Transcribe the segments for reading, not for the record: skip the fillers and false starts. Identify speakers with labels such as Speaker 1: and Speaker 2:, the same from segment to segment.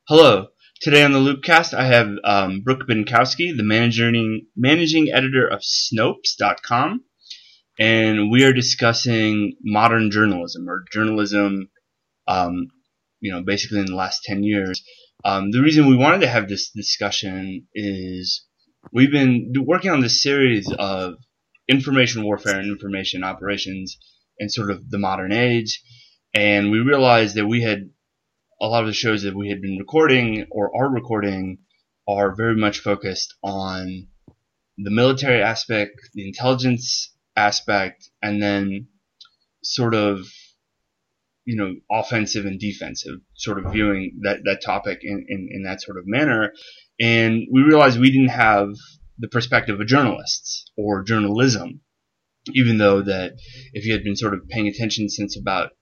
Speaker 1: Hello. Today on the Loopcast, I have Brooke Binkowski, the managing editor of Snopes.com, and we are discussing modern journalism, or journalism, basically in the last 10 years. The reason we wanted to have this discussion is we've been working on this series of information warfare and information operations in sort of the modern age, and we realized that a lot of the shows that we had been recording or are recording are very much focused on the military aspect, the intelligence aspect, and then sort of, offensive and defensive, sort of viewing that topic in that sort of manner. And we realized we didn't have the perspective of journalists or journalism, even though that if you had been sort of paying attention since about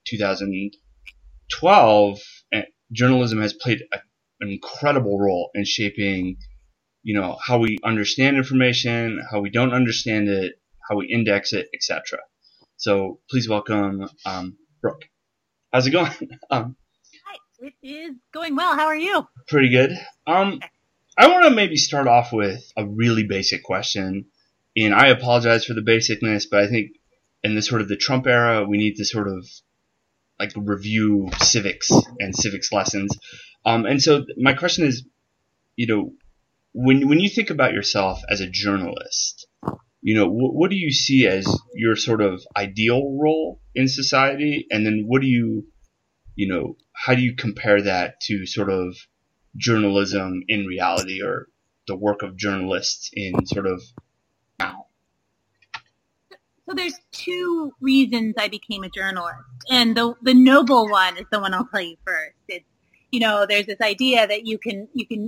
Speaker 1: 2012, journalism has played an incredible role in shaping, how we understand information, how we don't understand it, how we index it, etc. So please welcome Brooke. How's it going?
Speaker 2: Hi, it is going well. How are you?
Speaker 1: Pretty good. I want to maybe start off with a really basic question, and I apologize for the basicness, but I think in this sort of the Trump era, we need to sort of review civics and civics lessons. And so my question is, when you think about yourself as a journalist, what do you see as your sort of ideal role in society? And then how do you compare that to sort of journalism in reality, or the work of journalists in sort of now?
Speaker 2: So there's two reasons I became a journalist, and the noble one is the one I'll tell you first. It's, there's this idea that you can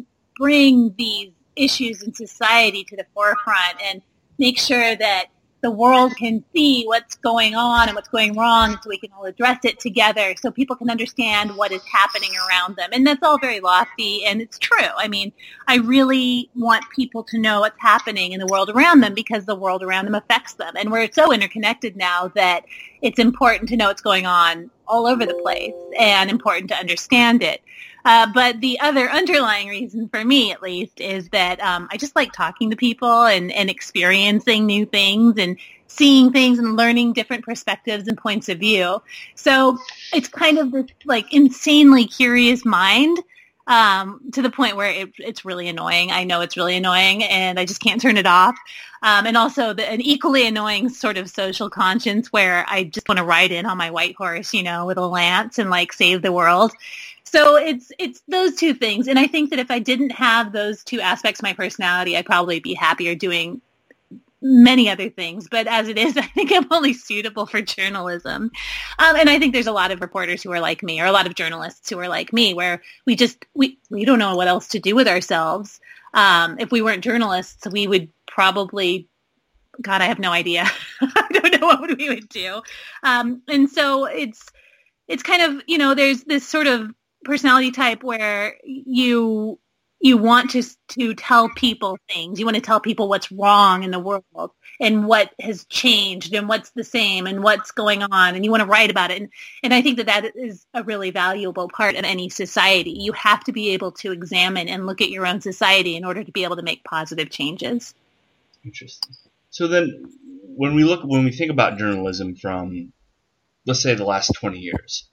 Speaker 2: bring these issues in society to the forefront and make sure that the world can see what's going on and what's going wrong, so we can all address it together, so people can understand what is happening around them. And that's all very lofty, and it's true. I mean, I really want people to know what's happening in the world around them, because the world around them affects them. And we're so interconnected now that it's important to know what's going on all over the place, and important to understand it. But the other underlying reason for me, at least, is that I just like talking to people and experiencing new things and seeing things and learning different perspectives and points of view. So it's kind of this insanely curious mind, to the point where it's really annoying. I know it's really annoying, and I just can't turn it off. And also an equally annoying sort of social conscience where I just want to ride in on my white horse, with a lance and save the world. So it's those two things. And I think that if I didn't have those two aspects of my personality, I'd probably be happier doing many other things. But as it is, I think I'm only suitable for journalism. And I think there's a lot of reporters who are like me, or a lot of journalists who are like me, where we don't know what else to do with ourselves. If we weren't journalists, we would probably, God, I have no idea. I don't know what we would do. And so it's kind of, there's this sort of personality type where you want to tell people things. You want to tell people what's wrong in the world and what has changed and what's the same and what's going on, and you want to write about it. And I think that is a really valuable part of any society. You have to be able to examine and look at your own society in order to be able to make positive changes.
Speaker 1: Interesting. So then when we think about journalism from, let's say, the last 20 years,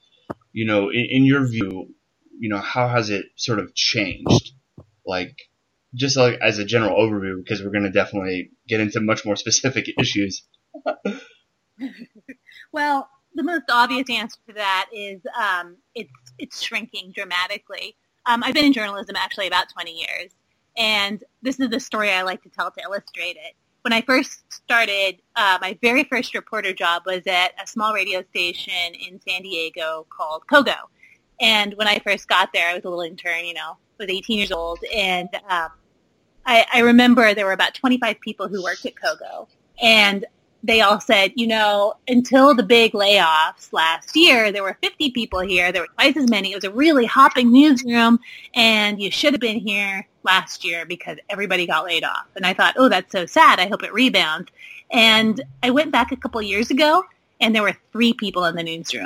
Speaker 1: in your view, how has it sort of changed? Just as a general overview, because we're going to definitely get into much more specific issues.
Speaker 2: Well, the most obvious answer to that is it's shrinking dramatically. I've been in journalism actually about 20 years, and this is the story I like to tell to illustrate it. When I first started, my very first reporter job was at a small radio station in San Diego called Kogo. And when I first got there, I was a little intern, I was 18 years old. And I remember there were about 25 people who worked at Kogo. And they all said, until the big layoffs last year, there were 50 people here. There were twice as many. It was a really hopping newsroom. And you should have been here last year because everybody got laid off. And I thought, oh, that's so sad. I hope it rebounds. And I went back a couple years ago, and there were 3 people in the newsroom.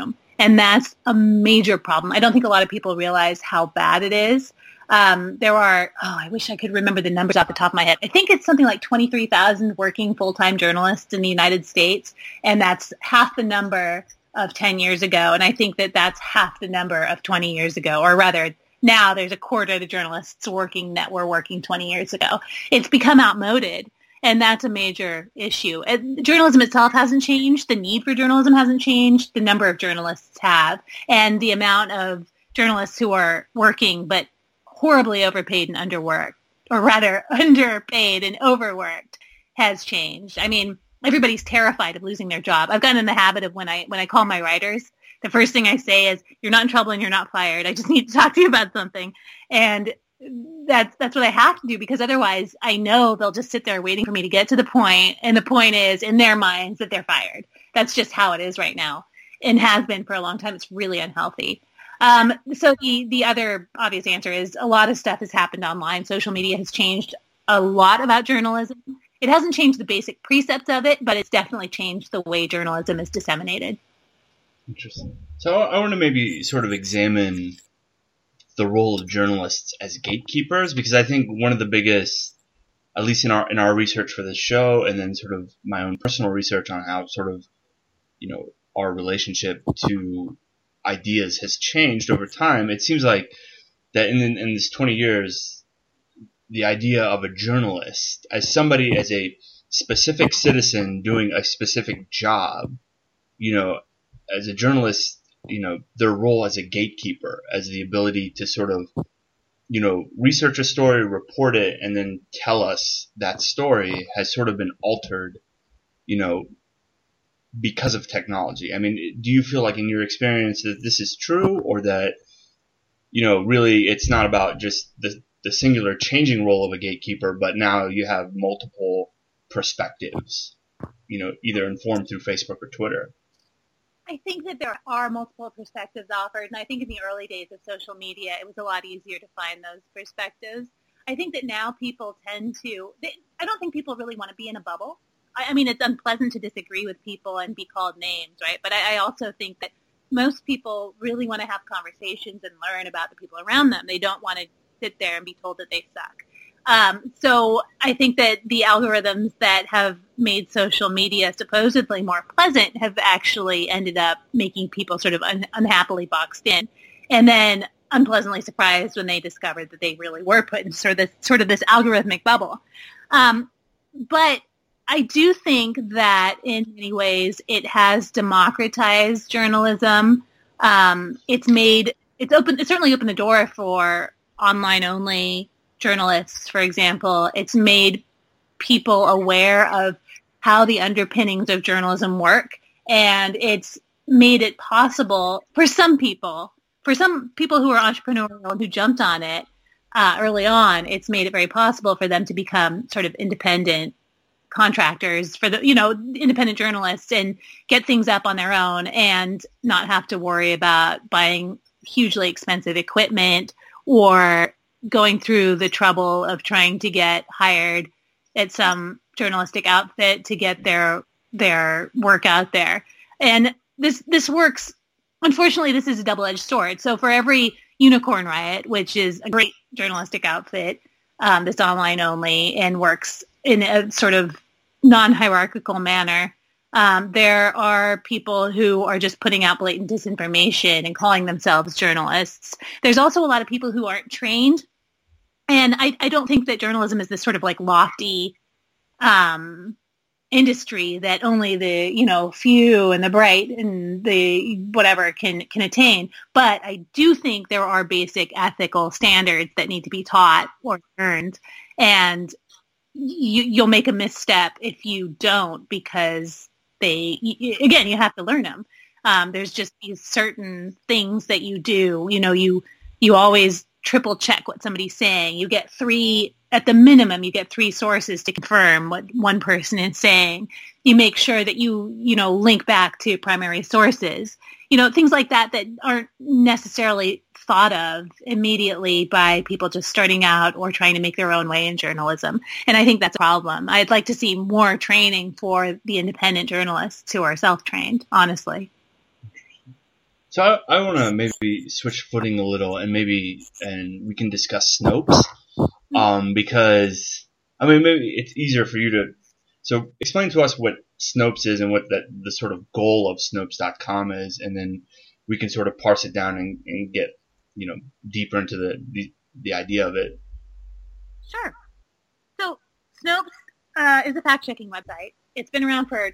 Speaker 2: And that's a major problem. I don't think a lot of people realize how bad it is. There are, I wish I could remember the numbers off the top of my head. I think it's something like 23,000 working full-time journalists in the United States, and that's half the number of 10 years ago. And I think that that's half the number of 20 years ago, or rather, now there's a quarter of the journalists working that were working 20 years ago. It's become outmoded, and that's a major issue. Journalism itself hasn't changed. The need for journalism hasn't changed. The number of journalists have, and the amount of journalists who are working but horribly overpaid and underworked, or rather underpaid and overworked, has changed. I mean, everybody's terrified of losing their job. I've gotten in the habit of when I call my writers, the first thing I say is, "You're not in trouble and you're not fired. I just need to talk to you about something." And that's what I have to do, because otherwise I know they'll just sit there waiting for me to get to the point. And the point is, in their minds, that they're fired. That's just how it is right now, and has been for a long time. It's really unhealthy. So the other obvious answer is a lot of stuff has happened online. Social media has changed a lot about journalism. It hasn't changed the basic precepts of it, but it's definitely changed the way journalism is disseminated.
Speaker 1: Interesting. So I want to maybe sort of examine the role of journalists as gatekeepers, because I think one of the biggest, at least in our research for this show, and then sort of my own personal research on how sort of, our relationship to ideas has changed over time, it seems like that in this 20 years, the idea of a journalist as somebody, as a specific citizen doing a specific job, as a journalist, their role as a gatekeeper, as the ability to sort of, research a story, report it, and then tell us that story has sort of been altered, because of technology. I mean, do you feel like in your experience that this is true, or that, really it's not about just the singular changing role of a gatekeeper, but now you have multiple perspectives, either informed through Facebook or Twitter?
Speaker 2: I think that there are multiple perspectives offered, and I think in the early days of social media, it was a lot easier to find those perspectives. I think that now people tend to, I don't think people really want to be in a bubble. I mean, it's unpleasant to disagree with people and be called names, right? But I also think that most people really want to have conversations and learn about the people around them. They don't want to sit there and be told that they suck. So I think that the algorithms that have made social media supposedly more pleasant have actually ended up making people sort of unhappily boxed in, and then unpleasantly surprised when they discovered that they really were put in sort of this algorithmic bubble. But I do think that in many ways it has democratized journalism. It's certainly opened the door for online only journalists, for example. It's made people aware of how the underpinnings of journalism work, and it's made it possible for some people who are entrepreneurial and who jumped on it early on. It's made it very possible for them to become sort of independent contractors for the, independent journalists, and get things up on their own and not have to worry about buying hugely expensive equipment or going through the trouble of trying to get hired at some journalistic outfit to get their work out there. And this works. Unfortunately, this is a double-edged sword. So for every Unicorn Riot, which is a great journalistic outfit that's online only and works in a sort of non-hierarchical manner, there are people who are just putting out blatant disinformation and calling themselves journalists. There's also a lot of people who aren't trained. And I don't think that journalism is this sort of like lofty industry that only the, few and the bright and the whatever can attain. But I do think there are basic ethical standards that need to be taught or learned. And you'll make a misstep if you don't, because you have to learn them. There's just these certain things that you do. You always triple check what somebody's saying. You get at the minimum, you get 3 sources to confirm what one person is saying. You make sure that you link back to primary sources. Things like that aren't necessarily thought of immediately by people just starting out or trying to make their own way in journalism. And I think that's a problem. I'd like to see more training for the independent journalists who are self-trained, honestly.
Speaker 1: So I want to maybe switch footing a little and we can discuss Snopes. Because, I mean, maybe it's easier for you to, so explain to us what Snopes is and what the sort of goal of Snopes.com is, and then we can sort of parse it down and get, deeper into the idea of it.
Speaker 2: Sure. So Snopes is a fact-checking website. It's been around for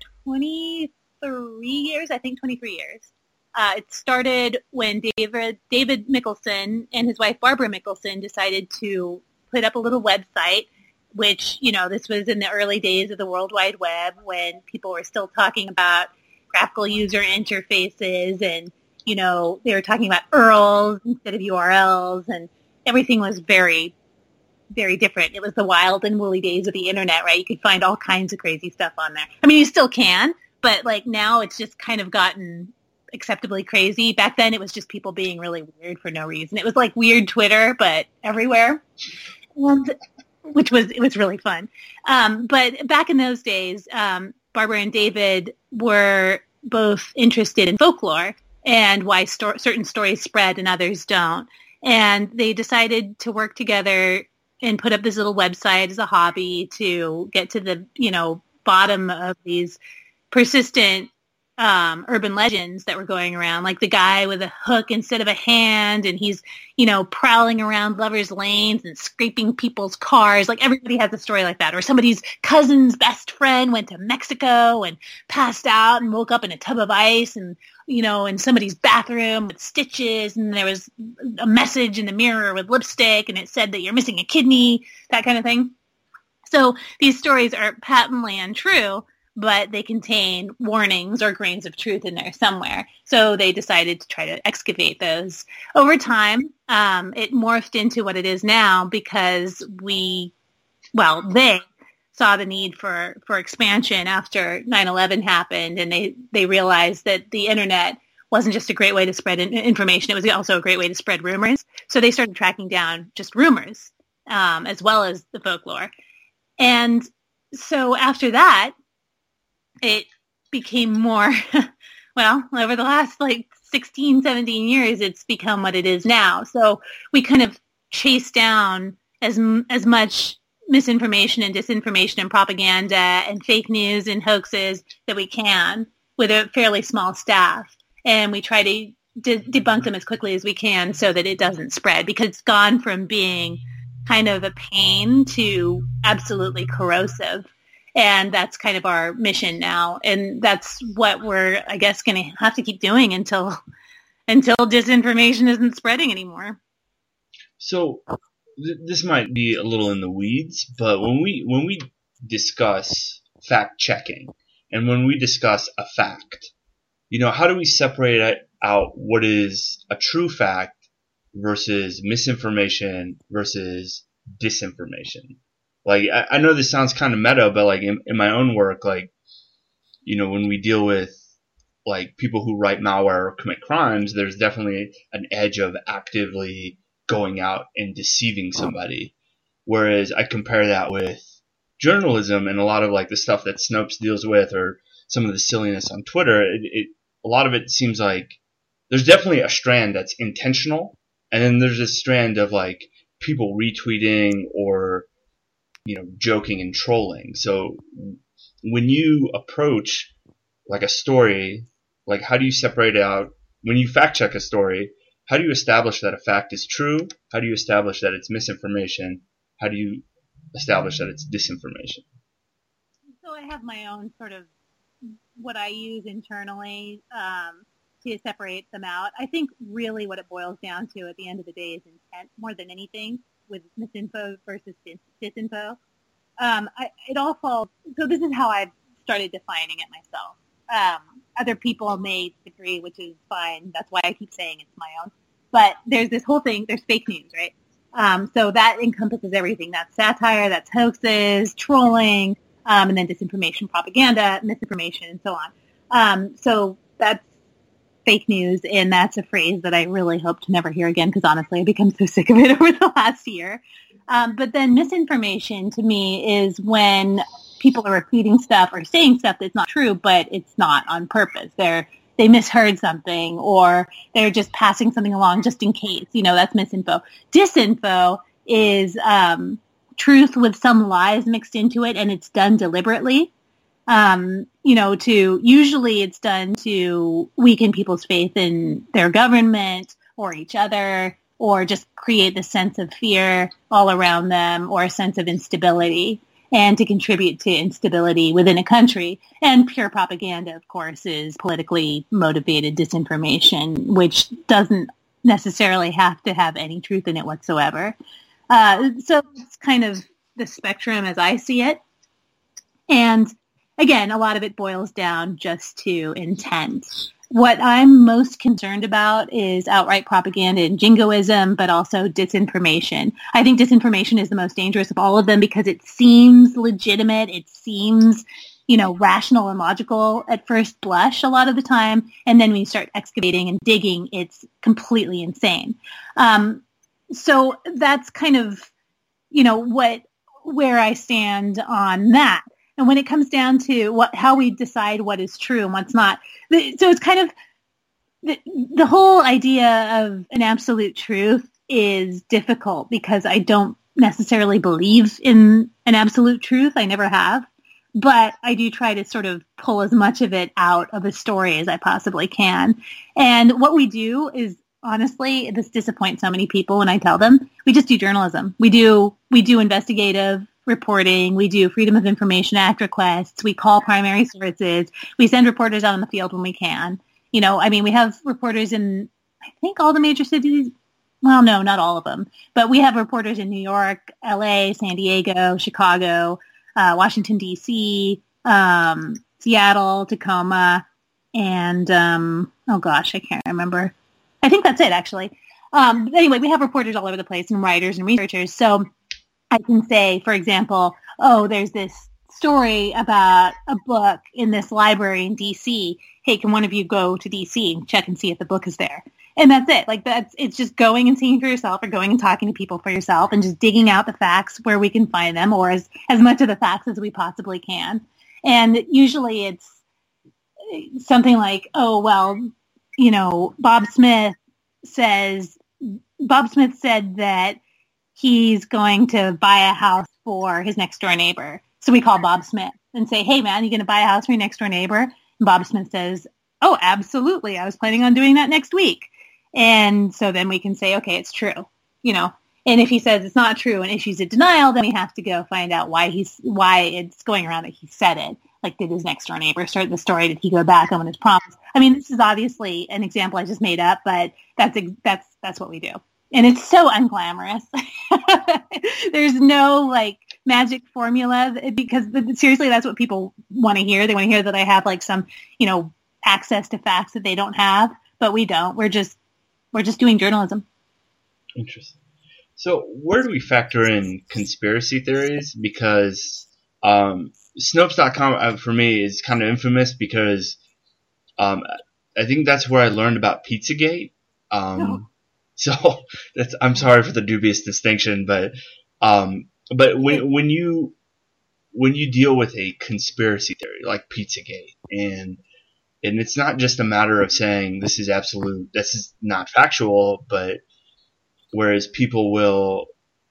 Speaker 2: 23 years, I think 23 years. It started when David Mickelson and his wife Barbara Mickelson decided to put up a little website, which, this was in the early days of the World Wide Web when people were still talking about graphical user interfaces and, they were talking about URLs instead of URLs, and everything was very, very different. It was the wild and woolly days of the internet, right? You could find all kinds of crazy stuff on there. I mean, you still can, but now it's just kind of gotten acceptably crazy. Back then it was just people being really weird for no reason. It was like weird Twitter, but everywhere. And it was really fun. But back in those days, Barbara and David were both interested in folklore and why certain stories spread and others don't. And they decided to work together and put up this little website as a hobby to get to the, bottom of these persistent urban legends that were going around, like the guy with a hook instead of a hand, and he's, prowling around lovers' lanes and scraping people's cars. Like, everybody has a story like that. Or somebody's cousin's best friend went to Mexico and passed out and woke up in a tub of ice and, in somebody's bathroom with stitches, and there was a message in the mirror with lipstick, and it said that you're missing a kidney, that kind of thing. So these stories are patently untrue, but they contain warnings or grains of truth in there somewhere. So they decided to try to excavate those. Over time, it morphed into what it is now because they saw the need for expansion after 9/11 happened, and they realized that the internet wasn't just a great way to spread information, it was also a great way to spread rumors. So they started tracking down just rumors, as well as the folklore. And so after that, it became more, over the last 16, 17 years, it's become what it is now. So we kind of chase down as much misinformation and disinformation and propaganda and fake news and hoaxes that we can with a fairly small staff. And we try to debunk them as quickly as we can so that it doesn't spread, because it's gone from being kind of a pain to absolutely corrosive. And that's kind of our mission now. And that's what we're, I guess, going to have to keep doing until disinformation isn't spreading anymore.
Speaker 1: So this might be a little in the weeds, but when we discuss fact checking and when we discuss a fact, how do we separate out what is a true fact versus misinformation versus disinformation? I know this sounds kind of meta, but in my own work, when we deal with people who write malware or commit crimes, there's definitely an edge of actively going out and deceiving somebody. Whereas I compare that with journalism and a lot of the stuff that Snopes deals with, or some of the silliness on Twitter. A lot of it seems like there's definitely a strand that's intentional, and then there's a strand of people retweeting or joking and trolling. So when you approach a story, how do you separate out, when you fact check a story, how do you establish that a fact is true? How do you establish that it's misinformation? How do you establish that it's disinformation?
Speaker 2: So I have my own sort of what I use internally to separate them out. I think really what it boils down to at the end of the day is intent more than anything, with misinfo versus disinfo. It all falls. So this is how I've started defining it myself. Other people may disagree, which is fine. That's why I keep saying it's my own. But there's this whole thing. There's fake news, right? So that encompasses everything. That's satire. That's hoaxes, trolling, and then disinformation, propaganda, misinformation, and so on. So that's fake news, and that's a phrase that I really hope to never hear again, because honestly I've become so sick of it over the last year. But then misinformation to me is when people are repeating stuff or saying stuff that's not true, but it's not on purpose. They're they misheard something, or they're just passing something along just in case. That's misinfo. Disinfo is truth with some lies mixed into it, and it's done deliberately. Usually it's done to weaken people's faith in their government or each other, or just create the sense of fear all around them, or a sense of instability, and to contribute to instability within a country. And pure propaganda, of course, is politically motivated disinformation, which doesn't necessarily have to have any truth in it whatsoever. So it's kind of the spectrum as I see it. And again, a lot of it boils down just to intent. What I'm most concerned about is outright propaganda and jingoism, but also disinformation. I think disinformation is the most dangerous of all of them because it seems legitimate. It seems, rational and logical at first blush a lot of the time. And then when you start excavating and digging, it's completely insane. So that's kind of, where I stand on that. And when it comes down to how we decide what is true and what's not, so it's kind of the whole idea of an absolute truth is difficult because I don't necessarily believe in an absolute truth. I never have. But I do try to sort of pull as much of it out of a story as I possibly can. And what we do is, honestly, this disappoints so many people when I tell them, we just do journalism. We do investigative reporting. We do Freedom of Information Act requests. We call primary sources. We send reporters out on the field when we can. We have reporters in, I think, all the major cities. Well, no, not all of them. But we have reporters in New York, LA, San Diego, Chicago, Washington, D.C., Seattle, Tacoma, and, I can't remember. I think that's it, actually. Anyway, we have reporters all over the place and writers and researchers. So I can say, for example, there's this story about a book in this library in D.C. Hey, can one of you go to D.C. and check and see if the book is there? And that's it. It's just going and seeing for yourself, or going and talking to people for yourself, and just digging out the facts where we can find them, or as much of the facts as we possibly can. And usually it's something like, Bob Smith said that he's going to buy a house for his next door neighbor. So we call Bob Smith and say, hey man, you going to buy a house for your next door neighbor? And Bob Smith says, oh, absolutely. I was planning on doing that next week. And so then we can say, okay, it's true, and if he says it's not true and issues a denial, then we have to go find out why it's going around that he said it. Like, did his next door neighbor start the story? Did he go back on his promise? I mean, this is obviously an example I just made up, but that's what we do. And it's so unglamorous. There's no magic formula because seriously, that's what people want to hear. They want to hear that I have some, access to facts that they don't have, but we don't. We're just doing journalism.
Speaker 1: Interesting. So where do we factor in conspiracy theories? Because Snopes.com for me is kind of infamous because I think that's where I learned about Pizzagate. So I'm sorry for the dubious distinction, but when you deal with a conspiracy theory like Pizzagate, and it's not just a matter of saying this is absolute, this is not factual, but whereas people will,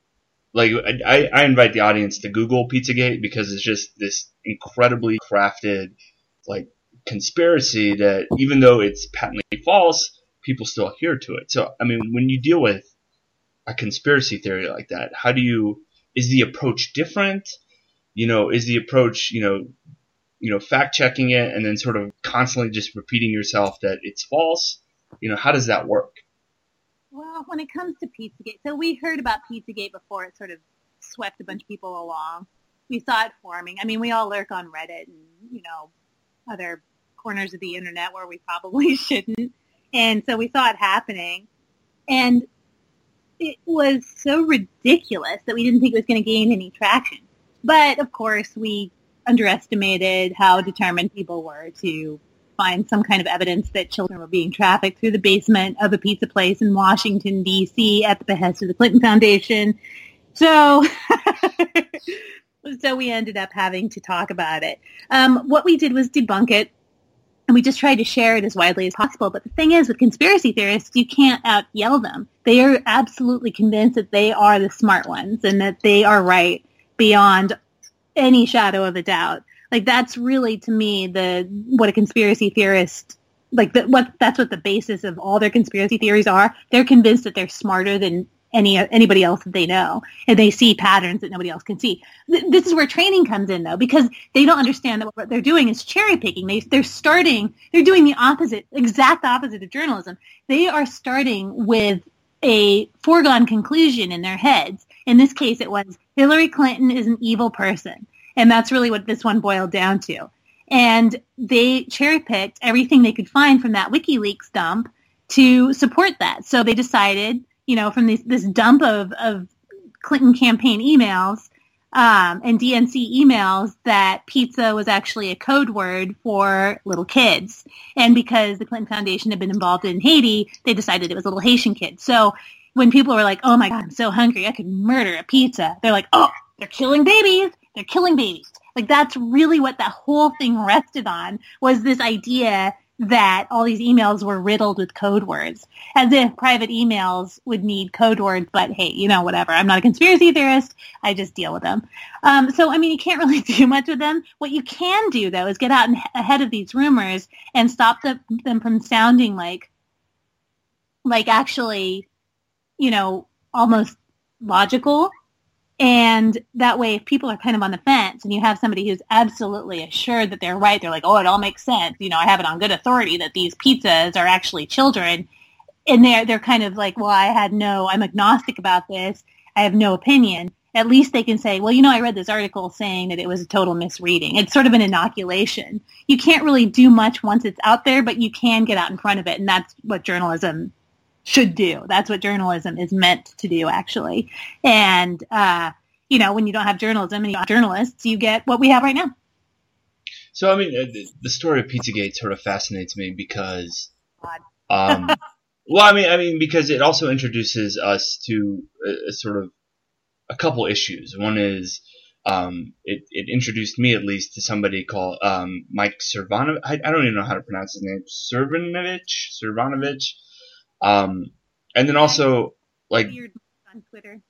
Speaker 1: I invite the audience to Google Pizzagate because it's just this incredibly crafted conspiracy that even though it's patently false, people still adhere to it. So, I mean, when you deal with a conspiracy theory like that, is the approach different? Is the approach, fact checking it and then sort of constantly just repeating yourself that it's false? How does that work?
Speaker 2: Well, when it comes to Pizzagate, so we heard about Pizzagate before it sort of swept a bunch of people along. We saw it forming. I mean, we all lurk on Reddit and, other corners of the internet where we probably shouldn't. And so we saw it happening. And it was so ridiculous that we didn't think it was going to gain any traction. But, of course, we underestimated how determined people were to find some kind of evidence that children were being trafficked through the basement of a pizza place in Washington, D.C. at the behest of the Clinton Foundation. So we ended up having to talk about it. What we did was debunk it. And we just try to share it as widely as possible. But the thing is, with conspiracy theorists, you can't out yell them. They are absolutely convinced that they are the smart ones and that they are right beyond any shadow of a doubt. Like, that's really, to me, what a conspiracy theorist, that's what the basis of all their conspiracy theories are. They're convinced that they're smarter than anybody else that they know, and they see patterns that nobody else can see. This is where training comes in, though, because they don't understand that what they're doing is cherry picking. They're doing the exact opposite of journalism. They are starting with a foregone conclusion in their heads. In this case, it was Hillary Clinton is an evil person, and that's really what this one boiled down to. And they cherry picked everything they could find from that WikiLeaks dump to support that. So they decided, from this dump of Clinton campaign emails and DNC emails, that pizza was actually a code word for little kids. And because the Clinton Foundation had been involved in Haiti, they decided it was little Haitian kids. So when people were like, oh my God, I'm so hungry, I could murder a pizza, they're like, oh, they're killing babies. They're killing babies. Like, that's really what that whole thing rested on, was this idea that all these emails were riddled with code words, as if private emails would need code words. But hey, whatever. I'm not a conspiracy theorist. I just deal with them. So, you can't really do much with them. What you can do, though, is get out ahead of these rumors and stop them from sounding like actually, almost logical. And that way, if people are kind of on the fence and you have somebody who's absolutely assured that they're right, they're like, oh, it all makes sense. I have it on good authority that these pizzas are actually children. And they're kind of like, well, I'm agnostic about this. I have no opinion. At least they can say, well, I read this article saying that it was a total misreading. It's sort of an inoculation. You can't really do much once it's out there, but you can get out in front of it. And that's what journalism should do. That's what journalism is meant to do, actually. And, when you don't have journalism and you have journalists, you get what we have right now.
Speaker 1: So, the story of Pizzagate sort of fascinates me because, because it also introduces us to a sort of a couple issues. One is, it introduced me, at least, to somebody called Mike Cervanovich. I don't even know how to pronounce his name. Cervanovich. And then also, like,
Speaker 2: weird on Twitter.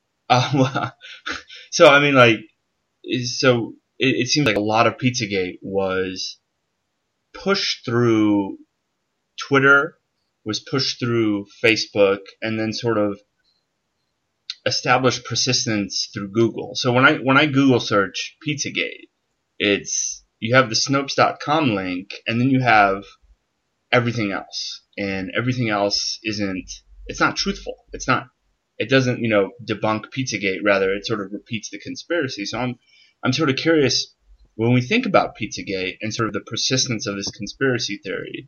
Speaker 1: So it seems like a lot of Pizzagate was pushed through Twitter, was pushed through Facebook, and then sort of established persistence through Google. So when I Google search Pizzagate, you have the Snopes.com link, and then you have everything else. And everything else it's not truthful. It doesn't, debunk Pizzagate. Rather, it sort of repeats the conspiracy. So I'm sort of curious, when we think about Pizzagate and sort of the persistence of this conspiracy theory,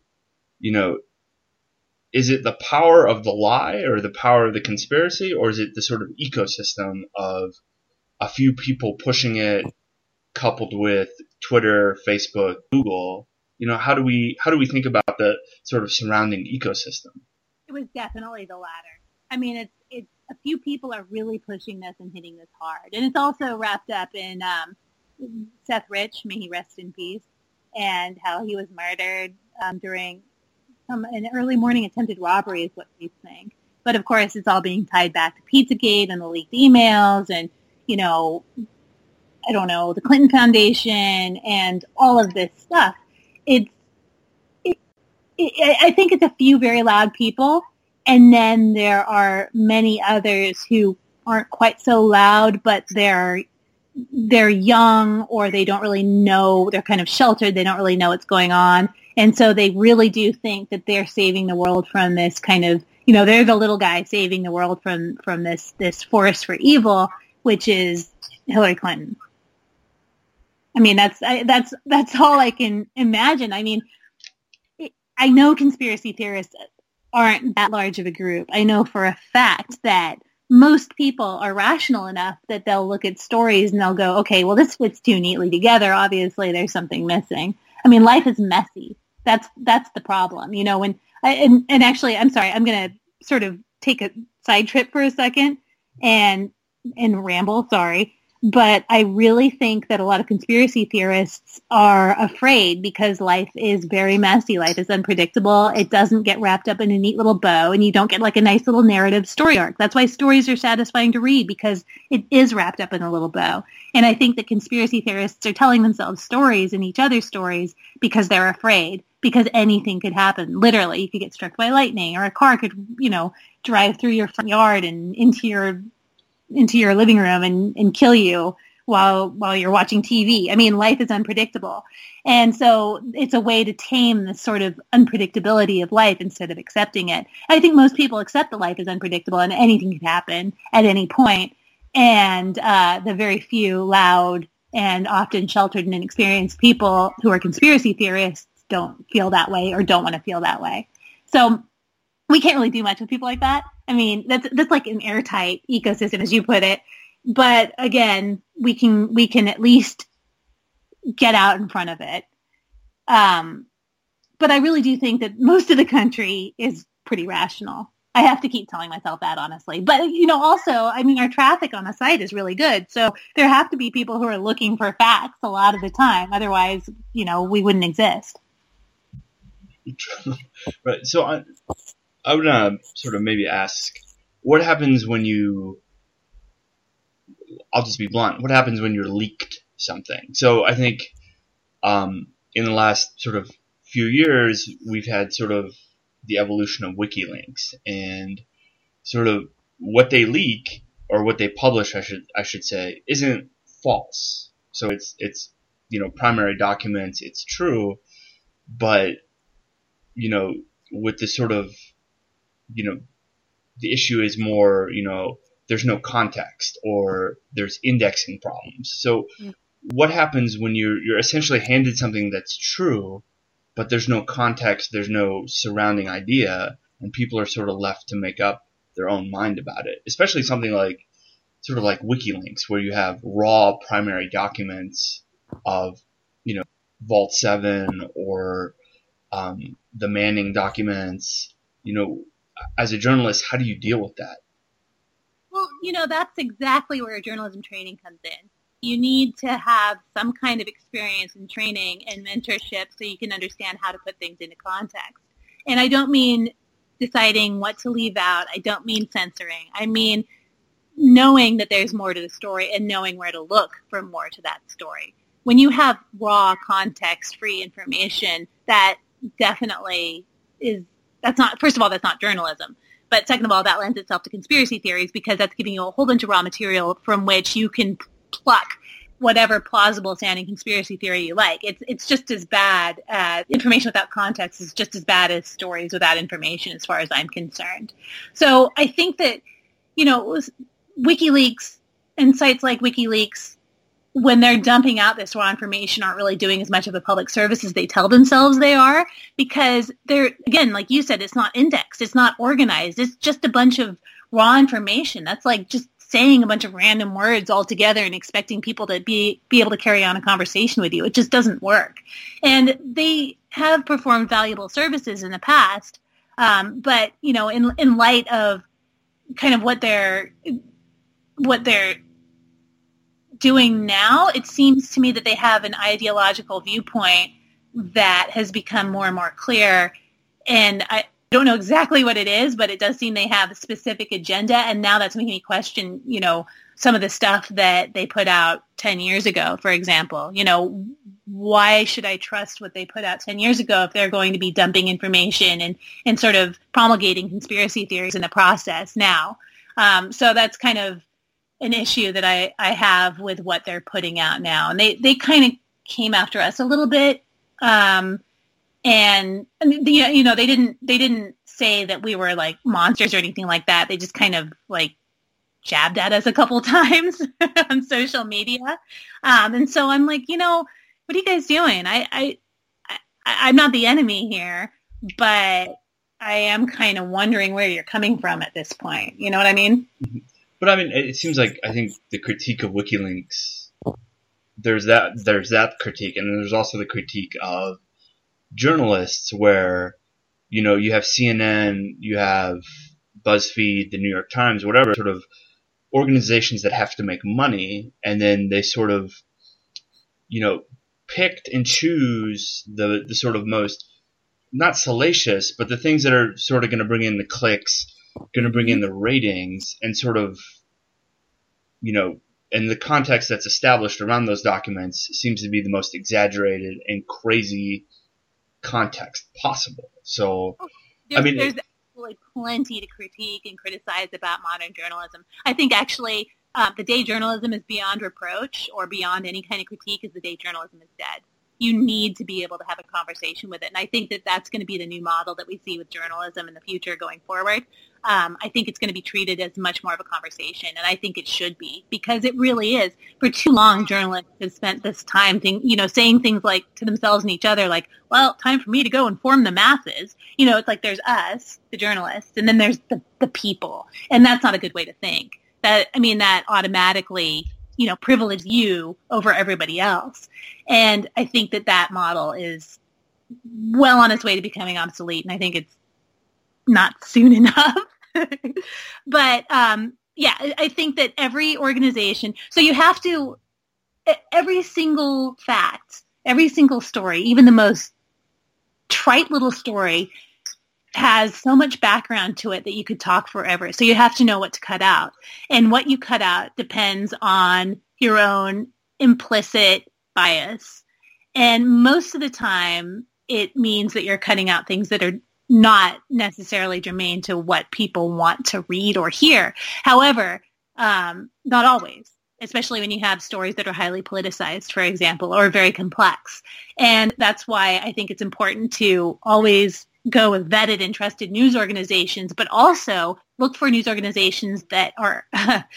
Speaker 1: is it the power of the lie or the power of the conspiracy, or is it the sort of ecosystem of a few people pushing it coupled with Twitter, Facebook, Google? How do we think about the sort of surrounding ecosystem?
Speaker 2: It was definitely the latter. It's a few people are really pushing this and hitting this hard. And it's also wrapped up in Seth Rich, may he rest in peace, and how he was murdered during an early morning attempted robbery is what we think. But of course, it's all being tied back to Pizzagate and the leaked emails and, I don't know, the Clinton Foundation and all of this stuff. I think it's a few very loud people, and then there are many others who aren't quite so loud, but they're young, or they don't really know, they're kind of sheltered, they don't really know what's going on, and so they really do think that they're saving the world from this kind of, they're the little guy saving the world from this force for evil, which is Hillary Clinton. That's all I can imagine. I know conspiracy theorists aren't that large of a group. I know for a fact that most people are rational enough that they'll look at stories and they'll go, okay, well, this fits too neatly together. Obviously, there's something missing. Life is messy. That's the problem. Actually, I'm sorry, I'm going to sort of take a side trip for a second and ramble. Sorry. But I really think that a lot of conspiracy theorists are afraid because life is very messy. Life is unpredictable. It doesn't get wrapped up in a neat little bow, and you don't get like a nice little narrative story arc. That's why stories are satisfying to read, because it is wrapped up in a little bow. And I think that conspiracy theorists are telling themselves stories and each other's stories because they're afraid, because anything could happen. Literally, you could get struck by lightning, or a car could, drive through your front yard and into your living room and kill you while you're watching TV. I mean, life is unpredictable. And so it's a way to tame this sort of unpredictability of life instead of accepting it. I think most people accept that life is unpredictable and anything can happen at any point. And the very few loud and often sheltered and inexperienced people who are conspiracy theorists don't feel that way or don't want to feel that way. So we can't really do much with people like that. I mean, that's like an airtight ecosystem, as you put it. But again, we can at least get out in front of it. But I really do think that most of the country is pretty rational. I have to keep telling myself that, honestly. But, also, I mean, our traffic on the site is really good. So there have to be people who are looking for facts a lot of the time. Otherwise, we wouldn't exist.
Speaker 1: Right. So I would sort of maybe ask, what happens when I'll just be blunt, what happens when you're leaked something? So I think in the last sort of few years, we've had sort of the evolution of WikiLeaks, and sort of what they leak, or what they publish, I should say, isn't false. So it's primary documents, it's true, but with this sort of the issue is more, there's no context, or there's indexing problems. So what happens when you're essentially handed something that's true, but there's no context, there's no surrounding idea, and people are sort of left to make up their own mind about it? Especially something like WikiLeaks, where you have raw primary documents of, Vault 7 or the Manning documents. As a journalist, how do you deal with that?
Speaker 2: Well, that's exactly where journalism training comes in. You need to have some kind of experience and training and mentorship so you can understand how to put things into context. And I don't mean deciding what to leave out. I don't mean censoring. I mean knowing that there's more to the story and knowing where to look for more to that story. When you have raw, context-free information, that definitely that's not journalism. But second of all, that lends itself to conspiracy theories, because that's giving you a whole bunch of raw material from which you can pluck whatever plausible sounding conspiracy theory you like. It's just as bad. Information without context is just as bad as stories without information, as far as I'm concerned. So I think that, WikiLeaks and sites like WikiLeaks, when they're dumping out this raw information, aren't really doing as much of a public service as they tell themselves they are, because they're, again, like you said, it's not indexed, it's not organized, it's just a bunch of raw information. That's like just saying a bunch of random words all together and expecting people to be able to carry on a conversation with you. It just doesn't work. And they have performed valuable services in the past, but, in light of kind of what they're doing now, it seems to me that they have an ideological viewpoint that has become more and more clear. And I don't know exactly what it is, but it does seem they have a specific agenda. And now that's making me question, some of the stuff that they put out 10 years ago, for example. Why should I trust what they put out 10 years ago if they're going to be dumping information and sort of promulgating conspiracy theories in the process now? So that's kind of an issue that I have with what they're putting out now. And they kind of came after us a little bit. And they didn't say that we were like monsters or anything like that. They just kind of like jabbed at us a couple times on social media. And so I'm like, what are you guys doing? I'm not the enemy here, but I am kind of wondering where you're coming from at this point. You know what I mean?
Speaker 1: But I mean, it seems like, I think the critique of WikiLeaks, there's that critique, and there's also the critique of journalists where, you have CNN, you have BuzzFeed, the New York Times, whatever, sort of organizations that have to make money, and then they sort of, picked and choose the sort of most, not salacious, but the things that are sort of going to bring in the clicks, going to bring in the ratings, and sort of, and the context that's established around those documents seems to be the most exaggerated and crazy context possible. So,
Speaker 2: there's absolutely plenty to critique and criticize about modern journalism. I think actually the day journalism is beyond reproach or beyond any kind of critique is the day journalism is dead. You need to be able to have a conversation with it. And I think that that's going to be the new model that we see with journalism in the future going forward. I think it's going to be treated as much more of a conversation, and I think it should be, because it really is. For too long, journalists have spent this time saying things like to themselves and each other, like, well, time for me to go inform the masses. It's like there's us, the journalists, and then there's the people. And that's not a good way to think. That automatically, privilege you over everybody else. And I think that model is well on its way to becoming obsolete, and I think it's not soon enough. But, I think that every organization, so you have to, every single fact, every single story, even the most trite little story, has so much background to it that you could talk forever. So you have to know what to cut out. And what you cut out depends on your own implicit bias. And most of the time, it means that you're cutting out things that are not necessarily germane to what people want to read or hear. However, not always, especially when you have stories that are highly politicized, for example, or very complex. And that's why I think it's important to always go with vetted and trusted news organizations, but also look for news organizations that are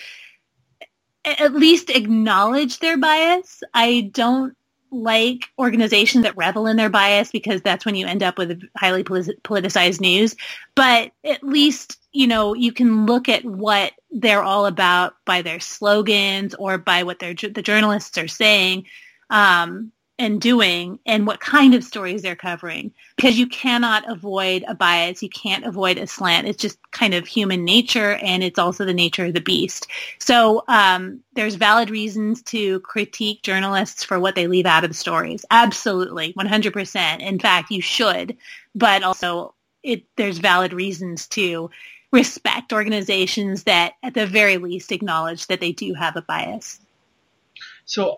Speaker 2: at least acknowledge their bias. I don't like organizations that revel in their bias, because that's when you end up with highly politicized news. But at least, you can look at what they're all about by their slogans or by what the journalists are saying and doing, and what kind of stories they're covering. Because you cannot avoid a bias. You can't avoid a slant. It's just kind of human nature, and it's also the nature of the beast. So there's valid reasons to critique journalists for what they leave out of the stories. Absolutely, 100%. In fact, you should. But also, there's valid reasons to respect organizations that, at the very least, acknowledge that they do have a bias.
Speaker 1: So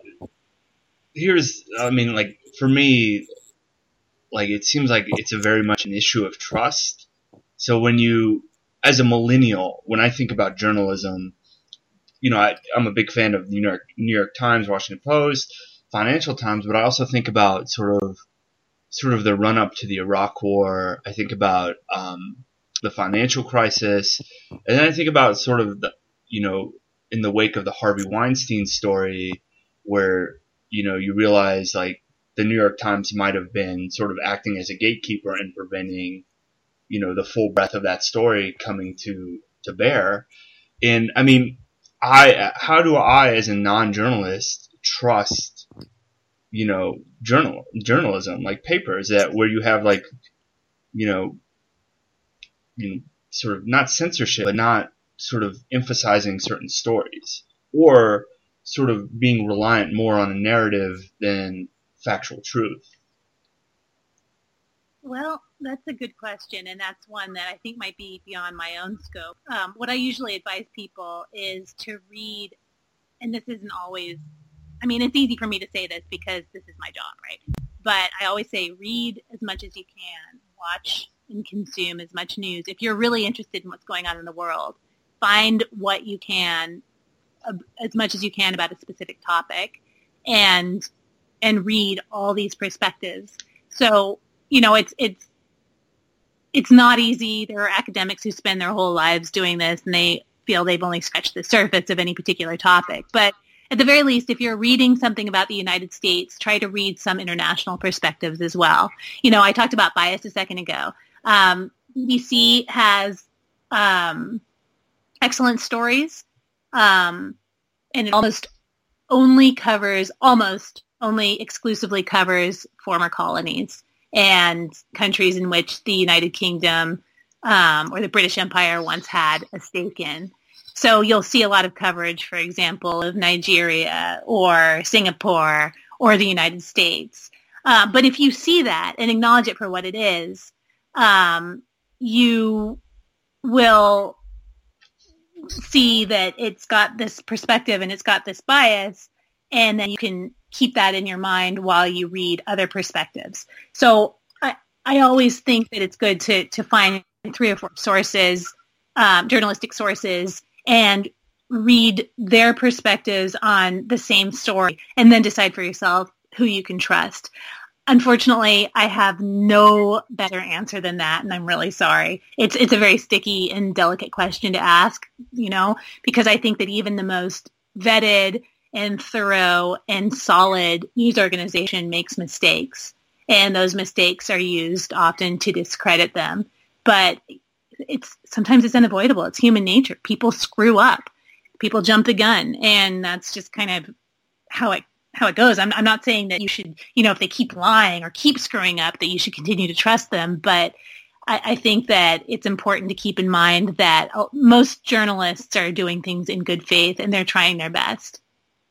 Speaker 1: for me, it seems like it's a very much an issue of trust. So as a millennial, when I think about journalism, I'm a big fan of New York Times, Washington Post, Financial Times, but I also think about sort of the run up to the Iraq War. I think about the financial crisis, and then I think about sort of in the wake of the Harvey Weinstein story, where you realize the New York Times might have been sort of acting as a gatekeeper and preventing, the full breadth of that story coming to bear. And how do I, as a non-journalist, trust, journalism, like papers where you have sort of not censorship, but not sort of emphasizing certain stories, or sort of being reliant more on a narrative than factual truth?
Speaker 2: Well, that's a good question, and that's one that I think might be beyond my own scope. What I usually advise people is to read, and this isn't always, it's easy for me to say this because this is my job, right? But I always say read as much as you can, watch and consume as much news. If you're really interested in what's going on in the world, find what you can, as much as you can, about a specific topic, and read all these perspectives. So, it's not easy. There are academics who spend their whole lives doing this, and they feel they've only scratched the surface of any particular topic. But at the very least, if you're reading something about the United States, try to read some international perspectives as well. I talked about bias a second ago. BBC has excellent stories, and it almost only exclusively covers former colonies and countries in which the United Kingdom or the British Empire once had a stake in. So you'll see a lot of coverage, for example, of Nigeria or Singapore or the United States. But if you see that and acknowledge it for what it is, you will see that it's got this perspective and it's got this bias, and then you can keep that in your mind while you read other perspectives. So I always think that it's good to find 3 or 4 sources, journalistic sources, and read their perspectives on the same story, and then decide for yourself who you can trust. Unfortunately, I have no better answer than that, and I'm really sorry. It's a very sticky and delicate question to ask, because I think that even the most vetted and thorough and solid news organization makes mistakes, and those mistakes are used often to discredit them. But sometimes it's unavoidable. It's human nature. People screw up. People jump the gun, and that's just kind of how it goes. I'm not saying that you should, if they keep lying or keep screwing up, that you should continue to trust them. But I think that it's important to keep in mind that most journalists are doing things in good faith, and they're trying their best.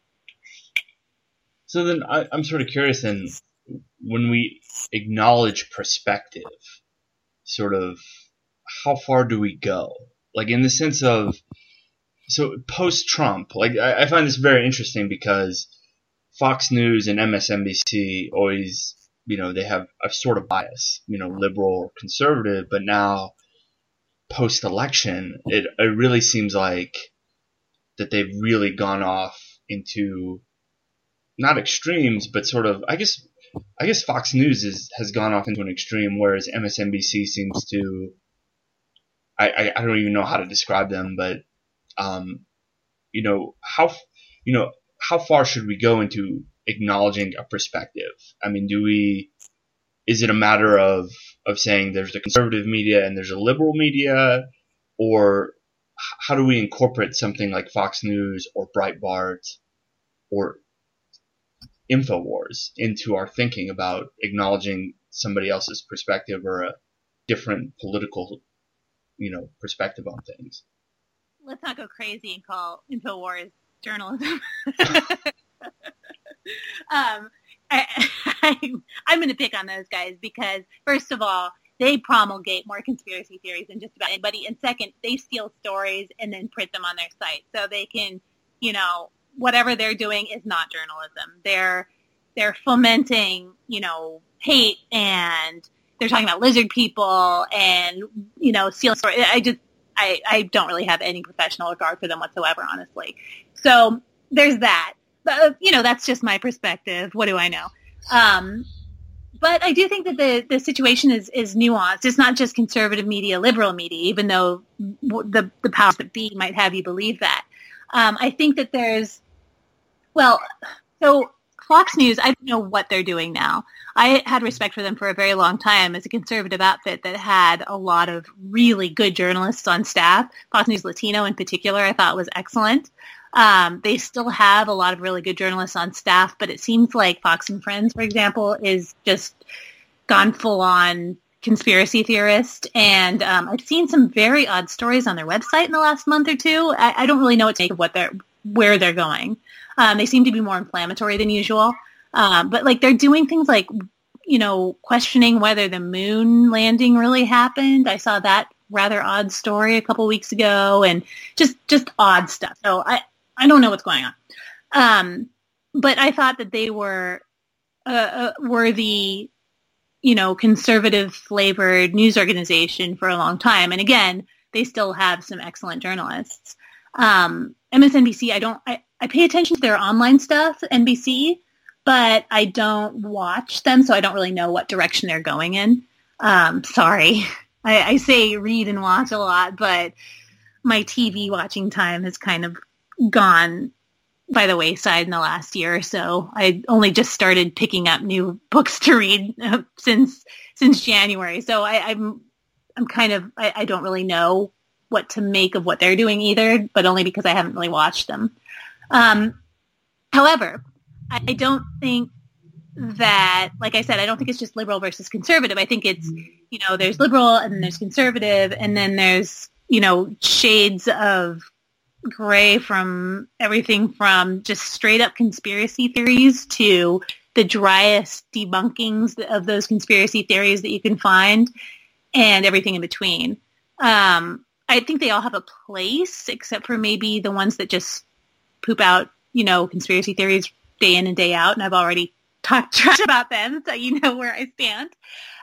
Speaker 1: So then I'm sort of curious, then, when we acknowledge perspective, sort of how far do we go? Like, in the sense of, so post-Trump, like, I find this very interesting because Fox News and MSNBC always, they have a sort of bias, liberal or conservative, but now post-election, it really seems like that they've really gone off into not extremes, but sort of, I guess Fox News has gone off into an extreme, whereas MSNBC seems to, I don't even know how to describe them, but how far should we go into acknowledging a perspective? I mean, is it a matter of saying there's the conservative media and there's a liberal media, or how do we incorporate something like Fox News or Breitbart or InfoWars into our thinking about acknowledging somebody else's perspective or a different political, perspective on things?
Speaker 2: Let's not go crazy and call InfoWars journalism. I'm going to pick on those guys because, first of all, they promulgate more conspiracy theories than just about anybody. And second, they steal stories and then print them on their site. So they can, whatever they're doing is not journalism. They're fomenting, hate, and they're talking about lizard people and, stealing stories. I don't really have any professional regard for them whatsoever, honestly. So there's that. But, that's just my perspective. What do I know? But I do think that the situation is nuanced. It's not just conservative media, liberal media, even though the powers that be might have you believe that. I think that so Fox News, I don't know what they're doing now. I had respect for them for a very long time as a conservative outfit that had a lot of really good journalists on staff. Fox News Latino in particular, I thought was excellent. They still have a lot of really good journalists on staff, but it seems like Fox and Friends, for example, is just gone full on conspiracy theorist. And I've seen some very odd stories on their website in the last month or two. I don't really know what to make of where they're going. They seem to be more inflammatory than usual. But they're doing things like, questioning whether the moon landing really happened. I saw that rather odd story a couple weeks ago, and just odd stuff. So I don't know what's going on. But I thought that they were worthy, conservative flavored news organization for a long time. And again, they still have some excellent journalists. MSNBC, I pay attention to their online stuff, NBC, but I don't watch them, so I don't really know what direction they're going in. Sorry. I say read and watch a lot, but my TV watching time has kind of gone by the wayside in the last year or so. I only just started picking up new books to read since January, so I'm kind of, I don't really know what to make of what they're doing either, but only because I haven't really watched them. However, I don't think that, like I said, I don't think it's just liberal versus conservative. I think it's, there's liberal and then there's conservative and then there's, shades of gray from everything from just straight up conspiracy theories to the driest debunkings of those conspiracy theories that you can find, and everything in between. I think they all have a place, except for maybe the ones that just poop out, conspiracy theories day in and day out. And I've already talked trash about them, so you know where I stand.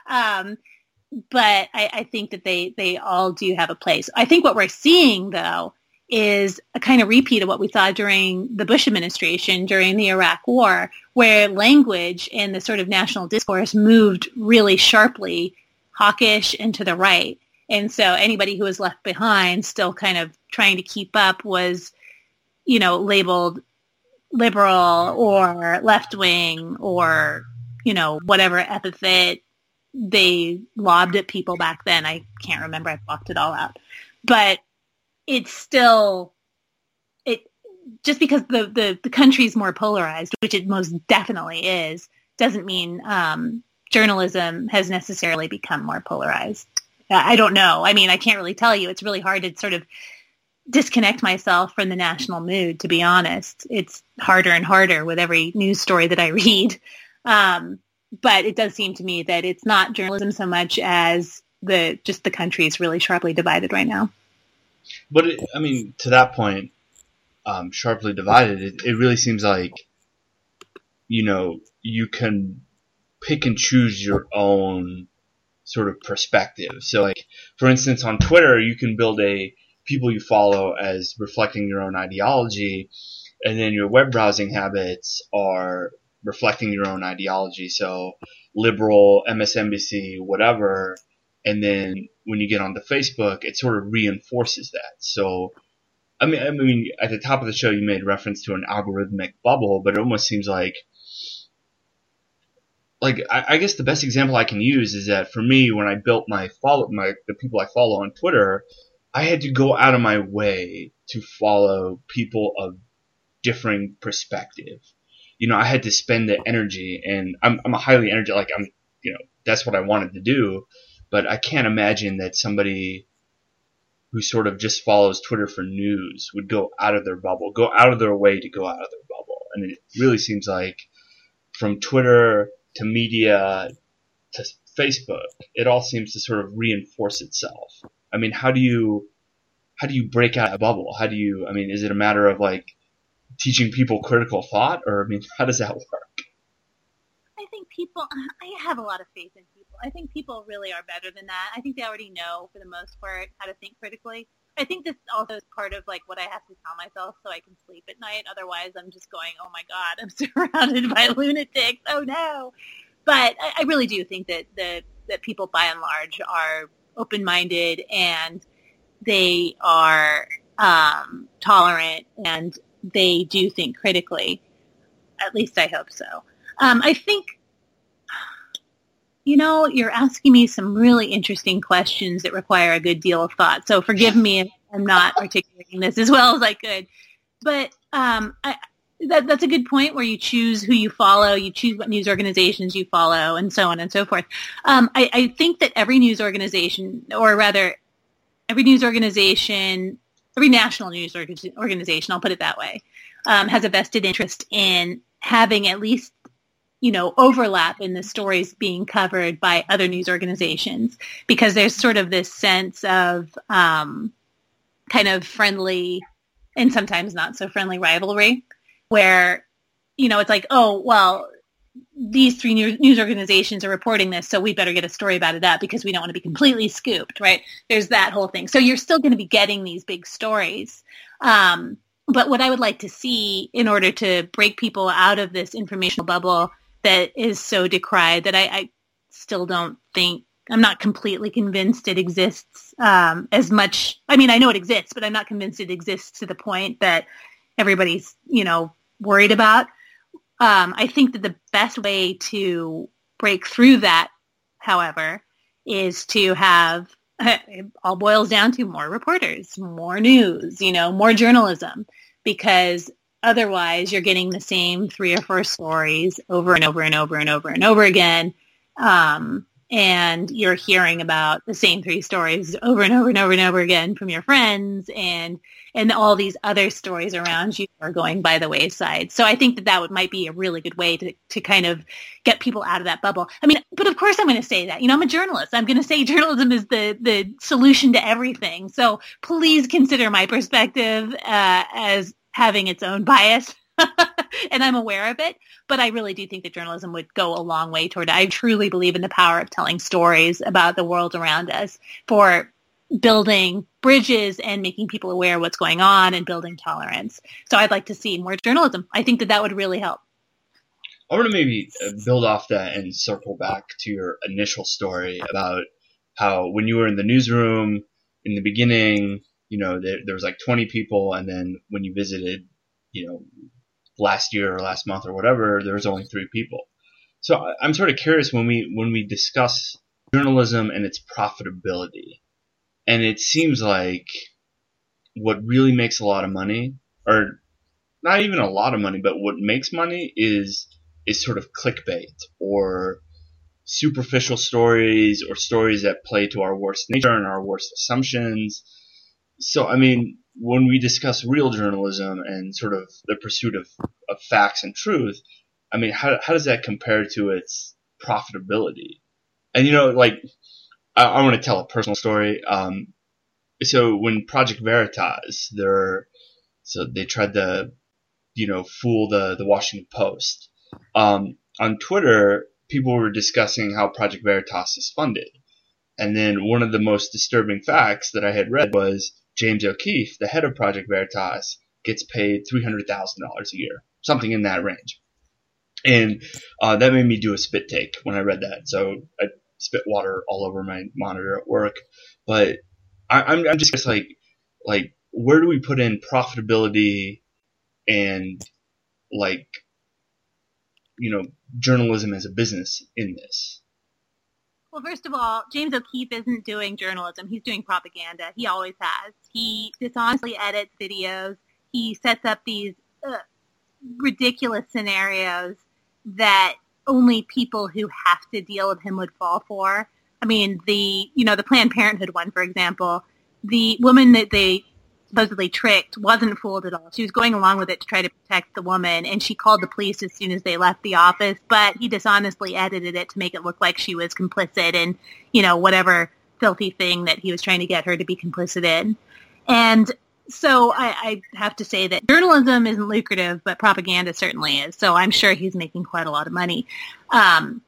Speaker 2: But I think that they all do have a place. I think what we're seeing, though, is a kind of repeat of what we saw during the Bush administration, during the Iraq War, where language and the sort of national discourse moved really sharply hawkish and to the right. And so anybody who was left behind, still kind of trying to keep up, was, labeled liberal or left-wing or, whatever epithet they lobbed at people back then. I can't remember. I blocked it all out. But it's still, just because the country's more polarized, which it most definitely is, doesn't mean journalism has necessarily become more polarized. I don't know. I mean, I can't really tell you. It's really hard to sort of disconnect myself from the national mood, to be honest. It's harder and harder with every news story that I read. But it does seem to me that it's not journalism so much as the country is really sharply divided right now.
Speaker 1: But to that point, sharply divided, it really seems like, you can pick and choose your own sort of perspective. So, like, for instance, on Twitter, you can build people you follow as reflecting your own ideology, and then your web browsing habits are reflecting your own ideology. So, liberal, MSNBC, whatever. And then when you get onto Facebook, it sort of reinforces that. So, I mean, at the top of the show, you made reference to an algorithmic bubble, but it almost seems like I guess the best example I can use is that for me, when I built the people I follow on Twitter, I had to go out of my way to follow people of differing perspective. I had to spend the energy, and I'm a highly energetic, that's what I wanted to do. But I can't imagine that somebody who sort of just follows Twitter for news would go out of their bubble, go out of their way to go out of their bubble. And it really seems like from Twitter to media to Facebook, it all seems to sort of reinforce itself. I mean, how do you break out of a bubble? Is it a matter of like teaching people critical thought, or how does that work?
Speaker 2: I think I have a lot of faith in people. I think people really are better than that. I think they already know, for the most part, how to think critically. I think this also is part of like what I have to tell myself so I can sleep at night. Otherwise, I'm just going, oh my God, I'm surrounded by lunatics. Oh no. But I really do think that people by and large are open-minded, and they are tolerant, and they do think critically. At least I hope so. I think, you're asking me some really interesting questions that require a good deal of thought. So forgive me if I'm not articulating this as well as I could. But that's a good point, where you choose who you follow, you choose what news organizations you follow, and so on and so forth. I think that every news organization, or rather every national news organization, I'll put it that way, has a vested interest in having at least overlap in the stories being covered by other news organizations, because there's sort of this sense of kind of friendly and sometimes not so friendly rivalry, where, it's like, oh, well, these three news organizations are reporting this, so we better get a story about it up because we don't want to be completely scooped, right? There's that whole thing. So you're still going to be getting these big stories. But what I would like to see in order to break people out of this informational bubble that is so decried, that I still don't think, I'm not completely convinced it exists as much. I mean, I know it exists, but I'm not convinced it exists to the point that everybody's, worried about. I think that the best way to break through that, however, is to have, it all boils down to more reporters, more news, more journalism, because otherwise you're getting the same 3 or 4 stories over and over and over and over and over again. And you're hearing about the same 3 stories over and over and over and over again from your friends, and and all these other stories around you are going by the wayside. So I think that might be a really good way to kind of get people out of that bubble. I mean, but of course I'm going to say that. I'm a journalist. I'm going to say journalism is the solution to everything. So please consider my perspective as having its own bias. And I'm aware of it, but I really do think that journalism would go a long way toward it. I truly believe in the power of telling stories about the world around us for building bridges and making people aware of what's going on and building tolerance. So I'd like to see more journalism. I think that would really help.
Speaker 1: I want to maybe build off that and circle back to your initial story about how when you were in the newsroom in the beginning, there was like 20 people, and then when you visited, last year or last month or whatever, there was only 3 people. So I'm sort of curious when we discuss journalism and its profitability, and it seems like what really makes a lot of money, or not even a lot of money, but what makes money is sort of clickbait or superficial stories or stories that play to our worst nature and our worst assumptions. So, I mean, when we discuss real journalism and sort of the pursuit of facts and truth, I mean, how does that compare to its profitability? And, I want to tell a personal story. So when Project Veritas, they tried to, fool the Washington Post. On Twitter, people were discussing how Project Veritas is funded. And then one of the most disturbing facts that I had read was James O'Keefe, the head of Project Veritas, gets paid $300,000 a year, something in that range. And that made me do a spit take when I read that. So I spit water all over my monitor at work. But I'm just like, where do we put in profitability and, journalism as a business in this?
Speaker 2: Well, first of all, James O'Keefe isn't doing journalism. He's doing propaganda. He always has. He dishonestly edits videos. He sets up these ridiculous scenarios that only people who have to deal with him would fall for. I mean, the Planned Parenthood one, for example, the woman that they supposedly tricked wasn't fooled at all. She was going along with it to try to protect the woman, and she called the police as soon as they left the office, but he dishonestly edited it to make it look like she was complicit in, whatever filthy thing that he was trying to get her to be complicit in. And so I have to say that journalism isn't lucrative, but propaganda certainly is. So I'm sure he's making quite a lot of money. Now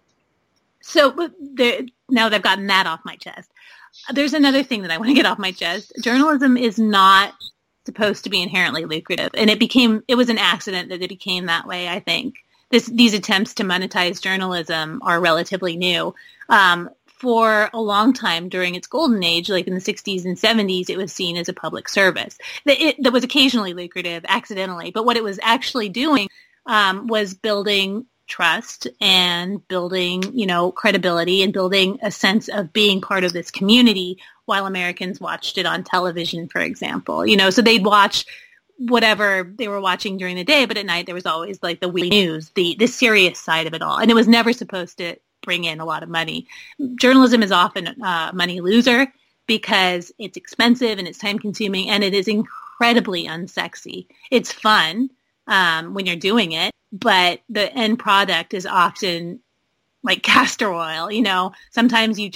Speaker 2: that I've gotten that off my chest, there's another thing that I want to get off my chest. Journalism is not supposed to be inherently lucrative, and it was an accident that it became that way, I think. These attempts to monetize journalism are relatively new. For a long time during its golden age, like in the 60s and 70s, it was seen as a public service that was occasionally lucrative accidentally. But what it was actually doing was building trust and building, credibility and building a sense of being part of this community while Americans watched it on television, for example. So they'd watch whatever they were watching during the day, but at night there was always like the weekly news, the serious side of it all. And it was never supposed to bring in a lot of money. Journalism is often a money loser because it's expensive and it's time consuming and it is incredibly unsexy. It's fun when you're doing it, but the end product is often like castor oil. Sometimes you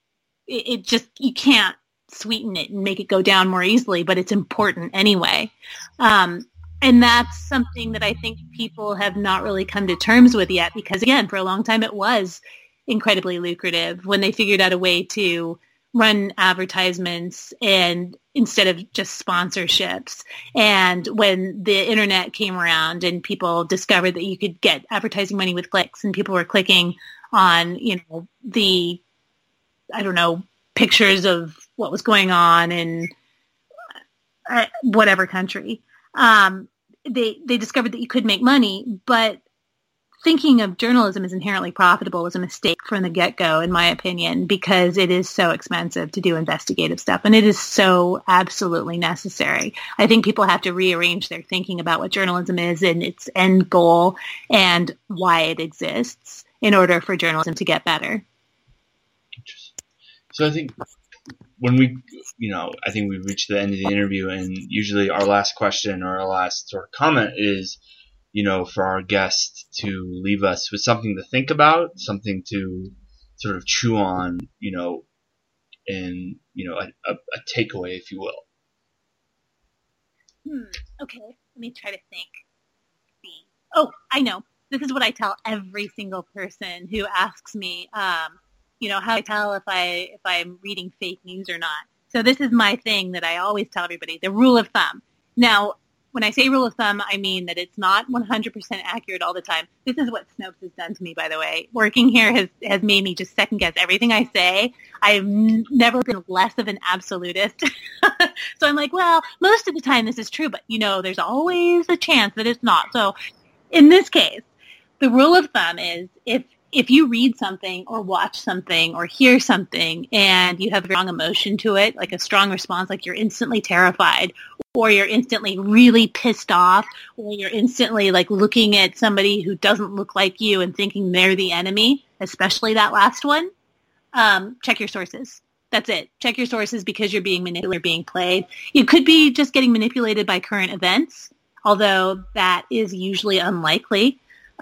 Speaker 2: can't sweeten it and make it go down more easily, but it's important anyway. And that's something that I think people have not really come to terms with yet because, again, for a long time it was incredibly lucrative when they figured out a way to run advertisements and instead of just sponsorships. And when the internet came around and people discovered that you could get advertising money with clicks and people were clicking on, pictures of what was going on in whatever country. They discovered that you could make money, but thinking of journalism as inherently profitable was a mistake from the get-go, in my opinion, because it is so expensive to do investigative stuff, and it is so absolutely necessary. I think people have to rearrange their thinking about what journalism is and its end goal and why it exists in order for journalism to get better.
Speaker 1: So I think when we, I think we've reached the end of the interview, and usually our last question or our last sort of comment is, for our guest to leave us with something to think about, something to sort of chew on, and, a takeaway, if you will.
Speaker 2: Okay, let me try to think. Oh, I know. This is what I tell every single person who asks me, how I tell if I'm reading fake news or not. So this is my thing that I always tell everybody, the rule of thumb. Now, when I say rule of thumb, I mean that it's not 100% accurate all the time. This is what Snopes has done to me, by the way. Working here has made me just second guess everything I say. I've never been less of an absolutist. So I'm like, well, most of the time this is true, but there's always a chance that it's not. So in this case, the rule of thumb is if you read something or watch something or hear something and you have a strong emotion to it, like a strong response, like you're instantly terrified or you're instantly really pissed off or you're instantly like looking at somebody who doesn't look like you and thinking they're the enemy, especially that last one, check your sources. That's it. Check your sources because you're being manipulated or being played. You could be just getting manipulated by current events, although that is usually unlikely.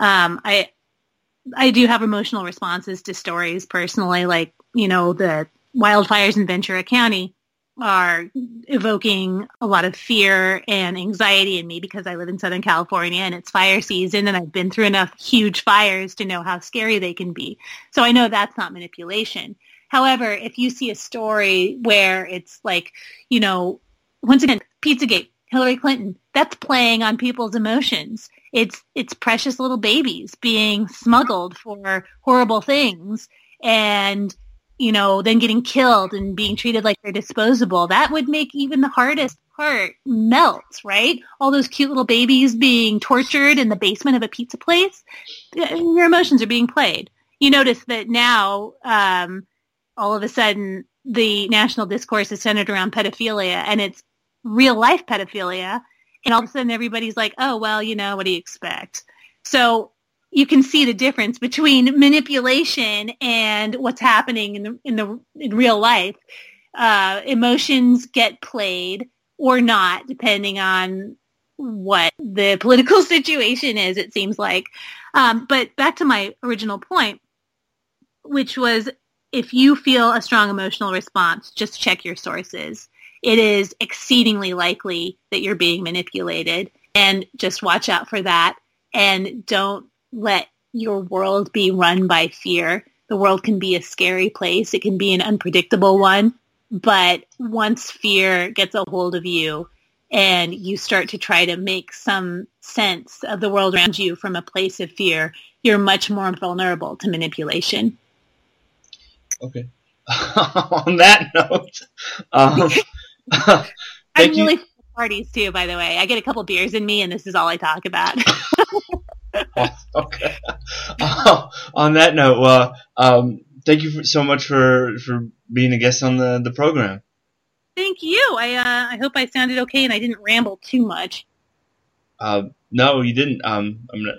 Speaker 2: I do have emotional responses to stories personally, like, the wildfires in Ventura County are evoking a lot of fear and anxiety in me because I live in Southern California and it's fire season and I've been through enough huge fires to know how scary they can be. So I know that's not manipulation. However, if you see a story where it's like, once again, Pizzagate, Hillary Clinton, that's playing on people's emotions. It's precious little babies being smuggled for horrible things and, then getting killed and being treated like they're disposable. That would make even the hardest part melt, right? All those cute little babies being tortured in the basement of a pizza place. Your emotions are being played. You notice that now, all of a sudden, the national discourse is centered around pedophilia and it's real life pedophilia. And all of a sudden everybody's like, oh, well, what do you expect? So you can see the difference between manipulation and what's happening in real life. Emotions get played or not, depending on what the political situation is, it seems like. But back to my original point, which was if you feel a strong emotional response, just check your sources. It is exceedingly likely that you're being manipulated, and just watch out for that. And don't let your world be run by fear. The world can be a scary place. It can be an unpredictable one. But once fear gets a hold of you and you start to try to make some sense of the world around you from a place of fear, you're much more vulnerable to manipulation.
Speaker 1: Okay. On that note,
Speaker 2: I'm really fun at parties too, by the way. I get a couple beers in me, and this is all I talk about.
Speaker 1: Okay. On that note, thank you so much for being a guest on the program.
Speaker 2: Thank you. I hope I sounded okay and I didn't ramble too much.
Speaker 1: No, you didn't. I'm gonna